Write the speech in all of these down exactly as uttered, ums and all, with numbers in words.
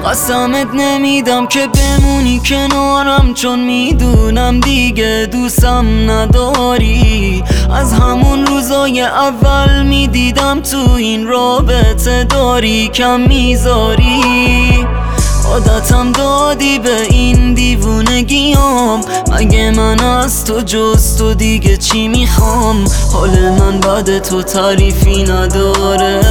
قسمت نمیدم که بمونی کنارم، چون میدونم دیگه دوستم نداری. از همون روزای اول میدیدم تو این رابطه داری کم میذاری. عادتم دادی به این دیوونگیام، مگه من از تو جز تو دیگه چی میخوام؟ حال من بعد تو تعریفی نداره.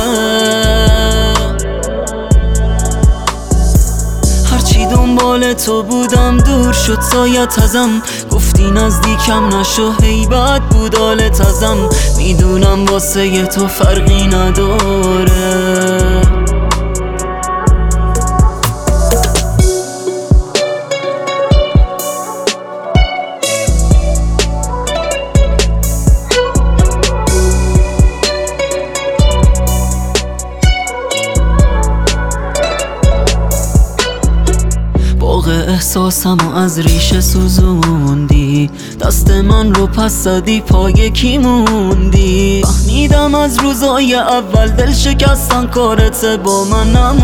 هرچی دنبال تو بودم دور شد سایت ازم، گفتی نزدیکم نشو هیبت بود حالت ازم. میدونم واسه تو فرقی نداره. احساسمو از ریشه سوزوندی، دست من رو پس زدی پای کی موندی. فهمیدم از روزای اول دل شکستن کارت با من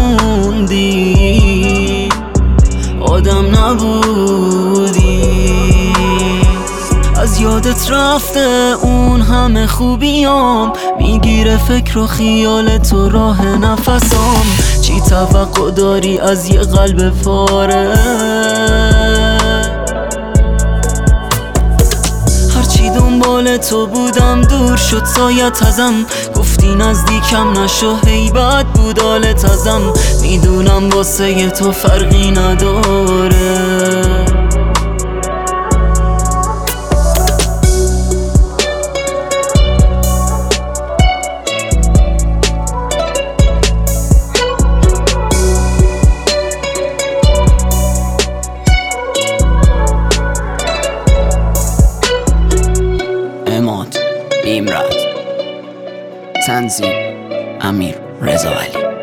نموندی، آدم نبودی. از یادت رفته اون همه خوبیام، میگیره فکر و خیال تو راه نفسام. چی توقع داری از یه قلب پاره؟ هرچی دنبال تو بودم دور شد سایت ازم، گفتی نزدیکم نشو هیبت بود حالت ازم. میدونم واسه تو فرقی نداره. اماد بیمراد، تنظیم امیر رضا علی.